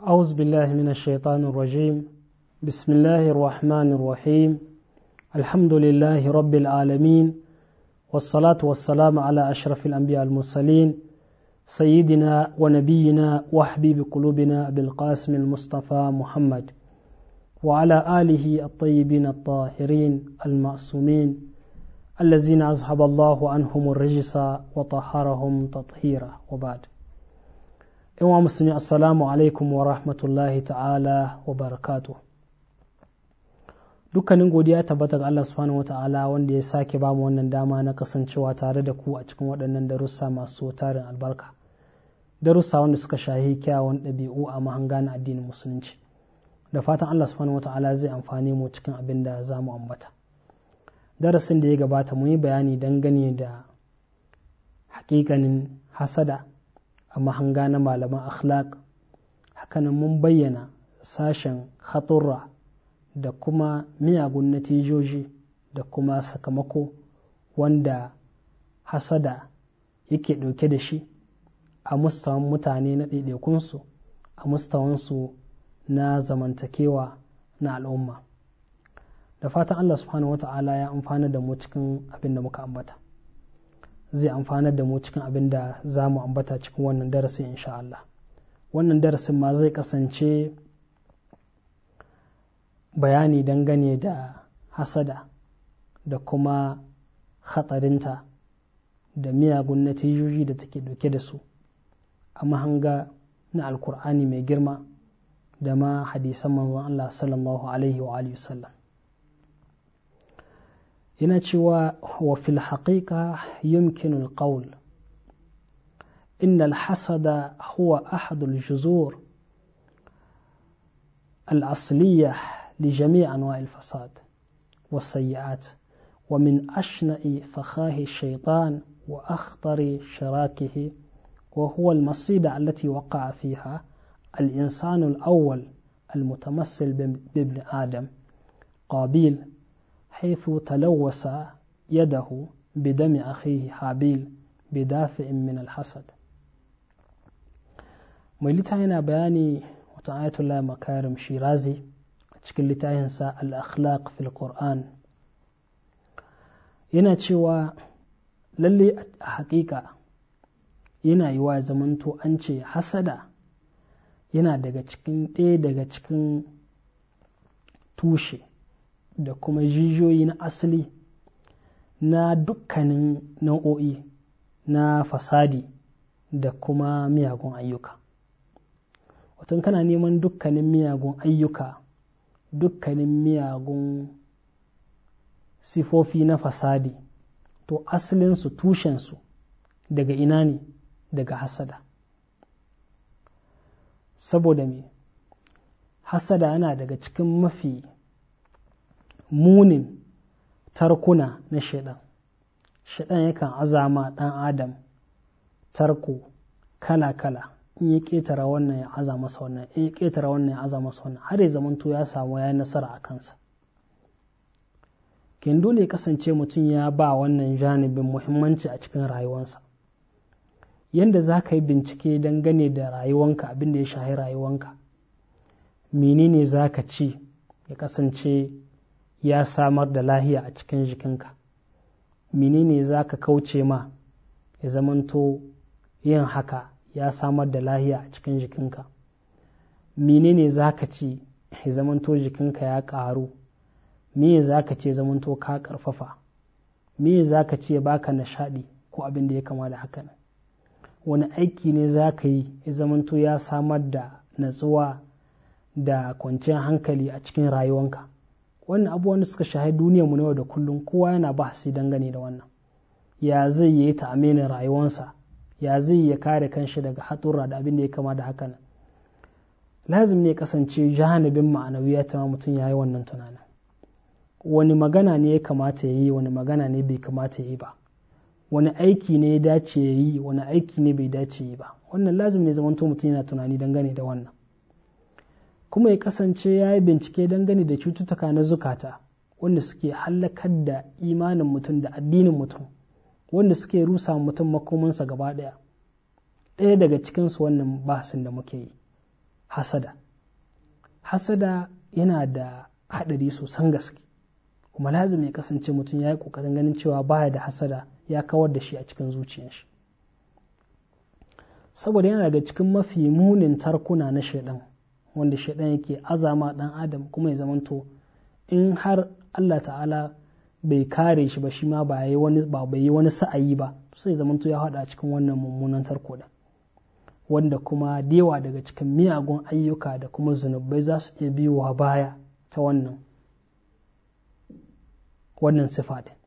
أعوذ بالله من الشيطان الرجيم بسم الله الرحمن الرحيم الحمد لله رب العالمين والصلاة والسلام على أشرف الأنبياء المرسلين سيدنا ونبينا وحبيب قلوبنا بالقاسم المصطفى محمد وعلى آله الطيبين الطاهرين المعصومين الذين أذهب الله عنهم الرجس وطهرهم تطهيرا وبعد. Yan musulmi assalamu alaikum wa rahmatullahi ta'ala wa barakatu. Dukkanin godiya tabbata ga Allah subhanahu wa ta'ala wanda ya sake bamu wannan dama na kasancewa tare da ku a cikin waɗannan darussa masu tarin albarka. Darussa wanda suka shahi kyawun ɗabi'u a mahanga na addinin musulunci. Da fatan Allah subhanahu wa ta'ala zai amfani mu cikin abin da za mu ambata. Darasin da ya gabata mu yi bayani dangane da hakikanin hasada a mahanga na malaman akhlaq. Hakanan mun bayyana sashen haturra da kuma miyagun natijoji da kuma sakamako wanda hasada yake ɗauke da shi a mustawan mutane na ɗaiɗaikunsu, a mustawansu na zamantakewa na al'umma. Da fatan Allah subhanahu wa ta'ala ya amfana da mu cikin abin da muka ambata, zai amfanar da mu cikin abin da za mu ambata cikin wannan darasin insha Allah. Wannan darasin ma zai kasance bayani dangane da hasada da kuma hatsarinta da miyagun natijoji da take dauke da su a mahanga na alkur'ani mai girma da ma hadisan manzon Allah sallallahu alaihi wa alihi wasallam. yana cewa wa fil haqiqa yumkinu alqawl inna alhasada huwa ahadul juzur الأصلية لجميع أنواع الفساد والسيئات ومن أشنع فخاه الشيطان وأخطر شراكه، وهو المصيدة التي وقع فيها الإنسان الأول المتمثل بابن آدم قابيل، حيث تلوث يده بدم أخيه هابيل بدافع من الحسد. ملتاينا بياني وتعاية الله مكارم شيرازي cikin littafinsa al-akhlaq fil Qur'an yana cewa lalle a haƙiƙa yana yi wa zamanto an ce hasada yana ɗaya daga cikin tushe da kuma jijiyoyi na asali na dukkanin nau'o'i na fasadi da kuma miyagun ayyuka. Watan kana neman dukkanin miyagun ayyuka, dukkanin miyagun sifofi na fasadi, to asalinsu tushensu daga ina ne? Daga hasada. Saboda me? Hasada yana daga cikin mafi munin tarkuna na shaidan. Shaidan yakan azama ɗan adam tarko kala-kala, in ya ƙetara wannan ya aza masa wannan, in ya ƙetara wannan ya aza masa wannan, har ya zamanto ya samu ya yi nasara a kansa. Kin dole ya kasance mutum ya ba wannan janibin muhimmanci a cikin rayuwarsa. Yanda za ka yi bincike dangane da rayuwanka, abin da ya shahi rayuwanka, menene za ka ci ya kasance ya samar da lahiya a cikin jikinka, menene za ka kauce ma ya zamanto yin haka ya samar da lahiya a cikin jikinka, menene za ka ci ya zamanto jikinka ya ƙaru, me za ka ce zamanto ka ƙarfafa, me za ka ce ya baka nishaɗi ko abin da ya kama da haka. Wani aiki ne za ka yi ya zamanto ya samar da natsuwa da kwanciyar hankali a cikin rayuwanka. Wannan abubuwan da suka shahi duniyarmu na yau da kullum kowa yana bahasi dangane da wannan. Ya zai yi ta aminin rayuwarsa, ya zai ya kare kanshi daga hatsura da abin da ya kama da haka nan. Lazim ne kasance janibin ma'anawiya ta mutum ya yi wannan tunanin. Wani magana ne ya kamata ya yi, wani magana ne bai kamata ya yi ba, wani aiki ne ya dace ya yi, wani aiki ne bai dace ya yi ba. Wannan lazim ne zamanto mutum yana tunani dangane da wannan. Kuma ya kasance ya yi bincike dangane da cututtuka na zukata wanda suke hallakar da imanin mutum da addinin mutum, wanda suke rusa mutum makomansa gaba ɗaya. Ɗaya daga cikinsu wannan bahasin da muke yi. hasada yana da haɗari sosan gaske, kuma lazim ya kasance mutum ya yi ƙoƙarin ganin cewa baya da hasada, ya kawar da shi a cikin zuciyar shi, saboda yana daga cikin mafi munin tarkuna na shaidan, wanda shaidan yake azama ɗan adam, kuma ya zamanto in har Allah ta'ala bai kare shi ba, shi ma bai yi wani sa'ayi ba, sai zamanto ya haɗa cikin wannan mummunan tarko da, wanda kuma dewa daga cikin miyagun ayyuka da kuma zunubai za su iya biyowa baya ta wannan sifa ɗin.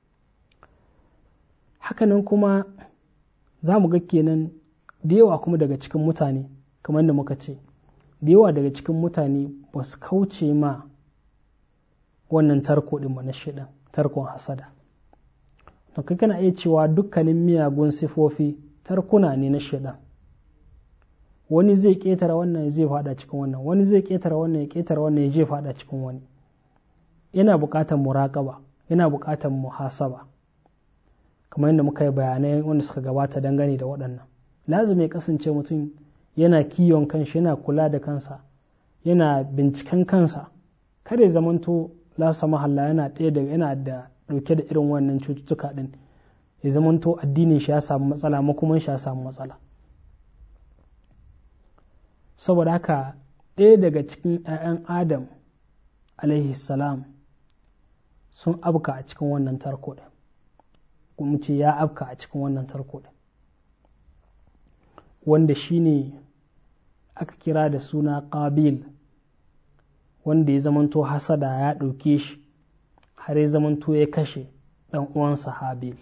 Hakanan kuma za mu ga kenan da yawa kuma daga cikin mutane, kamar da muka ce, da yawa daga cikin mutane ba su kauce ma wannan tarko ɗin ba na shaidan, tarkon hasada. To kai kana iya cewa dukkanin miyagun sifofi tarkuna ne na shaidan. Wani zai ƙetare wannan zai faɗa cikin wannan, wani zai ƙetare wannan ya ƙetare wannan ya je faɗa cikin wani. Yana buƙatar muraƙaba, yana buƙatar muhasaba, kamar yadda muka yi bayanai wanda suka gabata dangane da waɗannan. Lazumi ya kasance mutum yana kiwon kanshi, yana kula da kansa, yana binciken kansa, kada ya zamanto lasa mahalla yana da ɗauke da irin wannan cututtuka ɗin, ya zamanto addinin shi ya samu matsala, makoman shi ya samu matsala. Saboda haka ɗaya daga cikin 'ya'yan Adam alaihi salam sun abka a cikin wannan tarko ɗin, kuma ce ya abka a cikin wannan tarko ɗin, wanda shi ne aka kira da suna Qabil, wanda ya zamanto hasada ya ɗauke shi har ya zamanto ya kashe ɗan uwansa Habil.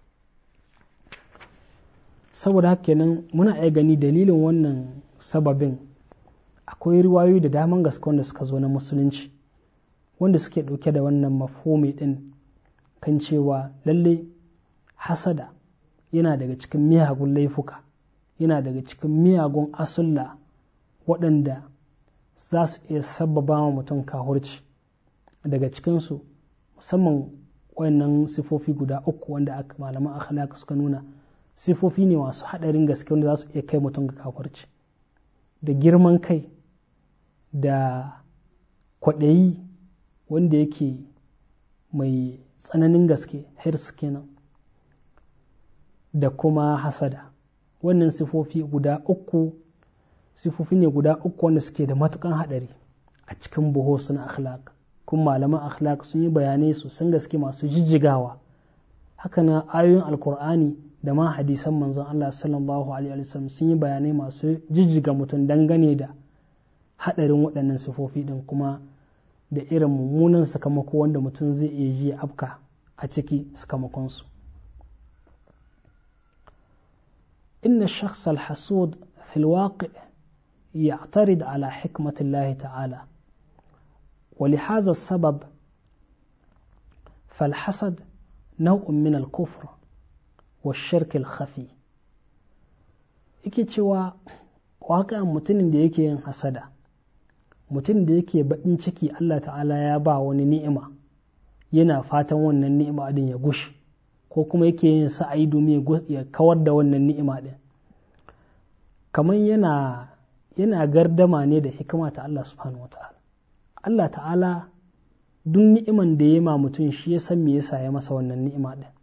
Saboda haka kenan muna iya gani dalilin wannan sababin akwai riwayoyi da daman gaske wanda suka zo na musulunci wanda suke ɗauke da wannan mafhumi ɗin kan cewa lalle hasada yana daga cikin miyagun laifuka, yana daga cikin miyagun asulla waɗanda za su iya sababa wa mutum kahurci. Daga cikinsu musamman wayannan sifofi guda uku wanda malaman akhlaq suka nuna sifofi ne masu haɗarin gaske wanda za su iya kai mutum ga kahurci, da girman kai, da kwaɗayi wanda yake mai tsananin gaske, hirs kenan, da kuma hasada. Wannan sifofi ne guda uku wanda suke da matukan haɗari a cikin buhus na akhlaq, kuma malaman akhlaq sun yi bayanai sosan gaske masu jijjigawa. Haka na ayoyin alkur'ani da ma hadisan manzon Allah sallallahu alaihi wasallam sun yi bayanai masu jijjiga mutum dangane da haɗarin waɗannan sifofi ɗin, kuma da irin mummunan sakamako wanda mutum zai iya ji afka a ciki sakamakonsu. inna shakhs al-hasud fi al-waqi' يعترض على حكمة الله تعالى ولهذا السبب فالحسد نوع من الكفر والشرك الخفي. yake cewa waƙa mutumin da yake yin hasada, mutumin da yake baƙin ciki Allah ta'ala ya ba wani ni'ima, yana fatan wannan ni'ima din ya gushi, ko kuma yake yin sa'ayi domin ya kawar da wannan ni'ima din, kamar yana gardama ne da hikima ta Allah subhanahu wa ta'ala. Allah ta'ala duk ni'iman da ya ma mutum shi ya san me yasa ya masa wannan ni'ima din,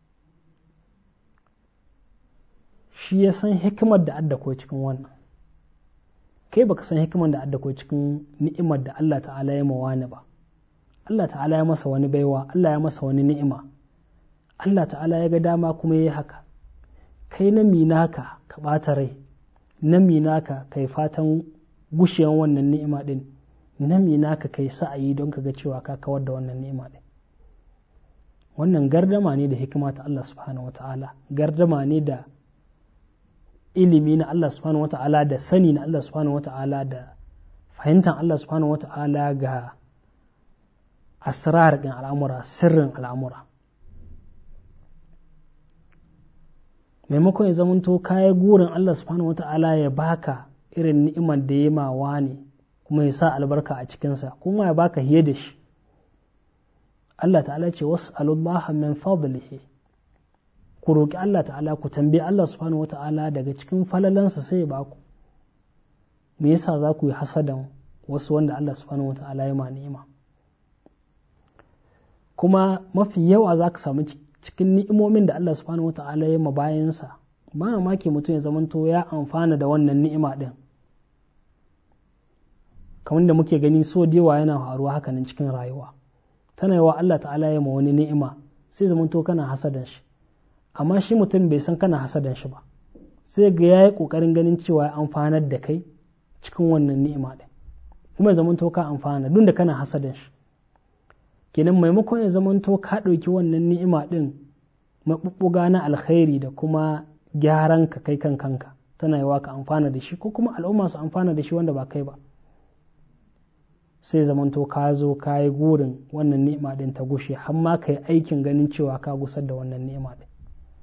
shi ya san hikimar da adda ko cikin wannan. Kai baka san hikimar da adda ko cikin ni'imar da Allah ta'ala ya mawa ba. Allah ta'ala ya masa wani baiwa, Allah ya masa wani ni'ima, Allah ta'ala ya ga dama kuma ya yi haka. Kai na minaka ka ɓata rai, na minaka kai fatan gushewan wannan ni'ima din, na minaka kai sa'ayi don ka ga cewa ka kawar da wannan ni'ima din. Wannan gardama ne da hikima ta Allah subhanahu wata'ala, gardama ne da ilimi na Allah subhanahu wata'ala, da sani na Allah subhanahu wata'ala, da fahimtar Allah subhanahu wata'ala ga asrar ɗin al'amura, sirrin al'amura. Maimakon ya zamanto kayi gurin Allah subhanahu wata'ala ya baka irin ni'imar da ya mawa ne, kuma ya sa albarka a cikinsa, kuma ya baka hiye da shi. Allah ta'ala ce was'alullaha min fadlihi, ku roƙi Allah ta'ala, ku tambayi Allah subhanahu wata'ala daga cikin falalansa sai ya baku. me yasa za ku yi hasadan wasu wanda Allah subhanahu wata'ala ya ma ni'ima? Kuma mafi yawa za ka samu cikin ni'imomin da Allah subhanahu wata'ala ya ma bayansa, ba mamaki mutum ya zamanto ya amfana da wannan ni'ima din, kamar da muke gani so da yawa yana faruwa haka nan cikin rayuwa. Tana yawa Allah ta'ala ya ma wani ni'ima sai zamanto kana hasadan shi, amma shi mutum bai san kana hasadan shi ba, sai ga yayi kokarin ganin cewa ya amfanar da kai cikin wannan ni'ima din, kuma ya zamanto ka amfana duk da kana hasadan shi. Kenan maimakon ya zamanto ka ɗauki wannan ni'ima din maɓuɓɓuga na alkhairi da kuma gyaran ka kai kan kanka, tana yawa ka amfana da shi ko kuma al'umma su amfana da shi wanda ba kai ba, sai zamanto ka zo ka yi gurin wannan ni'ima din ta gushe, har ma ka yi aikin ganin cewa ka gusar da wannan ni'ima din.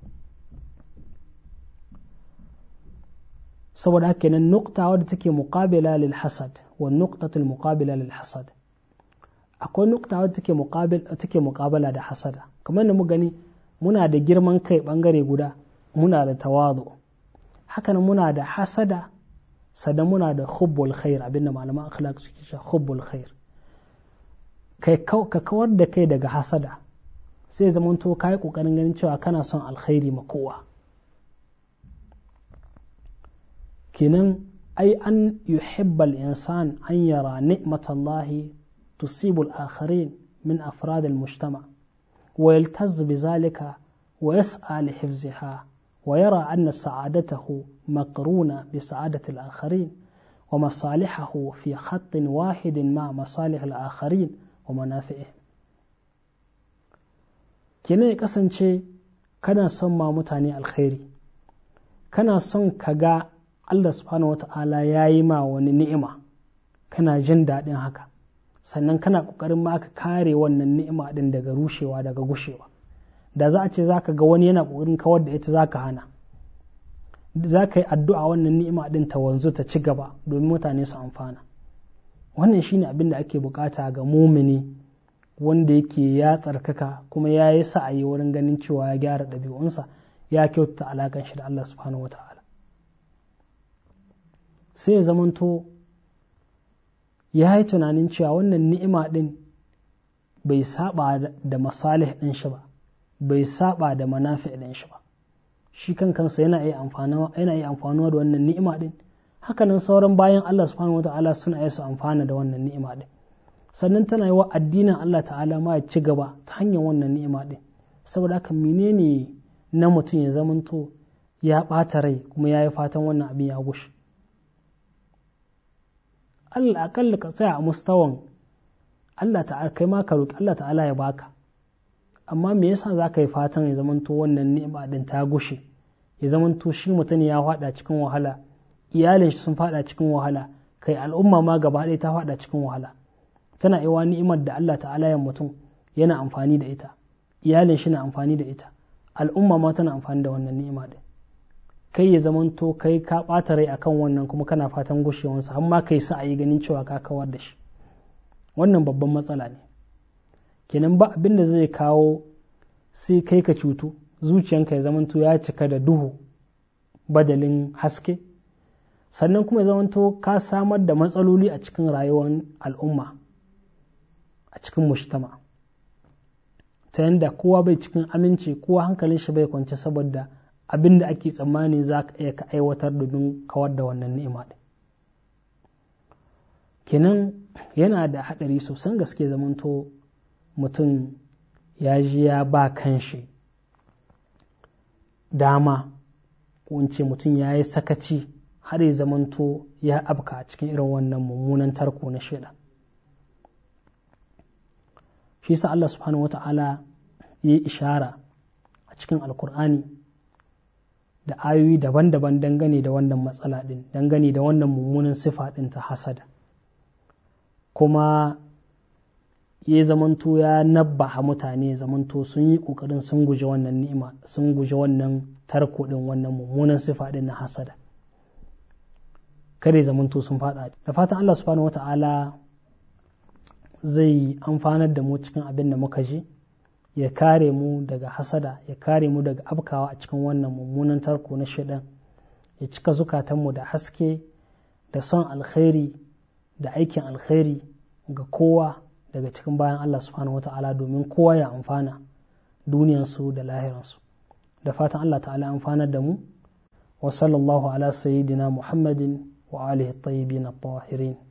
saboda haka nan nukta wadda take muqabila lil hasad wa nuqtatul muqabila lil hasad, akwai nukta wadda take muqabala da hasada. Kamar da mu gani muna da girman kai bangare guda, muna da tawadu, hakan muna da hasada, sannan muna da hubbul khair, abinda malaman akhlaq suke cewa hubbul khair. Ka kawar da kai daga hasada sai zamanto kai kokarin ganin cewa kana son alkhairi ma kowa. kenan ai an yuhibba al-insan an yara ni'matallahi tusibu al-akharin min afrad al-mujtama wa yaltaz bi zalika wa yas'a li hifziha wa yara anna sa'adatahu maqruna bi sa'adati al-akharin wa masalihahu fi khattin wahidin ma masalih al-akharin wa manafi'ihim. kenan ya kasance kana son ma mutane alkhairi, kana son ka ga Allah subhanahu wata'ala ya yi ma wani ni'ima, kana jin daɗin haka, sannan kana ƙoƙarin ma ka kare wannan ni'ima ɗin daga rushewa, daga gushewa. Da za a ce za ka ga wani yana ƙoƙarin kawar da ita, za ka hana, za ka yi addu'a wannan ni'ima ɗin ta wanzu ta ci gaba domin mutane su amfana. Wannan shine abin da ake bukata ga mumini wanda yake ya tsarkaka kuma ya yi sa'ayi wurin ganin cewa ya gyara ɗabi'unsa, ya kyautata alaƙar shi da Allah subhanahu wa ta'ala. Sai ya zamanto ya yi tunanin cewa wannan ni'ima ɗin bai saba da masalih ɗin shi ba, bai saba da manafi ɗin shi ba. Shi kan kansa yana iya amfanuwa da wannan ni'ima ɗin, hakanan sauran bayan Allah subhanahu wa ta'ala suna iya su amfana da wannan ni'ima ɗin. Sannan tana yi wa addinin Allah ta'ala ma ya ci gaba ta hanyar wannan ni'ima ɗin. Saboda haka menene na mutum ya zamanto ya ɓata rai kuma ya yi fatan wannan abin ya gushe. Allah aƙalla ka tsaya a mustawan Allah ta'ala, kai ma ka roƙi Allah ta'ala ya baka, amma me yasa za ka yi fatan ya zamanto wannan ni'ima ɗin ta gushe, ya zamanto shi mutum ya faɗa cikin wahala, iyalin shi sun faɗa cikin wahala, kai al'umma ma gaba ɗaya ta faɗa cikin wahala. Tana iwa ni'imar da Allah ta'ala ya mutum yana amfani da ita, iyalin shi na amfani da ita, al'umma ma tana amfani da wannan ni'ima din. Kai ya zamanto kai ka ɓata rai akan wannan kuma kana fatan gushewansa, har ma kai sa a yi ganin cewa ka kawar da shi. Wannan babban matsala ne. Kenan ba abin da zai kawo sai kai ka cutu, zuciyanka ya zamanto ya cika da duhu badalin haske, sannan kuma ya zamanto ka samar da matsaloli a cikin rayuwar al'umma, a cikin mujtama, ta yanda kowa bai cikin aminci, kowa hankalin shi bai kwance saboda abin da ake tsammani za ka iya ka aiwatar domin kawar da wannan ni'ima ɗin. Kenan yana da haɗari sosan gaske zamanto mutum ya ji ya ba kanshi dama, ko in ce mutum ya yi sakaci har ya zamanto ya abka a cikin irin wannan mummunan tarko na shaidan. Shi sa Allah subhanahu wa ta'ala ya yi ishara a cikin alkur'ani da ayoyi daban-daban dangane da wannan matsala ɗin, dangane da wannan mummunan sifa ɗin ta hasada, kuma ya zamanto ya nabbaha mutane zamanto sun yi ƙoƙarin sun guje wannan ni'ima, sun guje wannan tarko ɗin, wannan mummunan sifa ɗin na hasada, kada ya zamanto sun faɗa. Da fatan Allah subhanahu wa ta'ala zai amfanar da mu cikin abin da muka ji, ya kare mu daga hasada, ya kare mu daga abkawa a cikin wannan mummunan tarko na shaidan, ya cika zukatanmu da haske da son alkhairi da aikin alkhairi ga kowa daga cikin bayan Allah subhanahu wa ta'ala domin kowa ya amfana duniyansu da lahiransu. Da fatan Allah ta'ala amfanar da mu wa sallallahu ala sayyidina Muhammadin wa alihi at-tayyibin at-tahirin.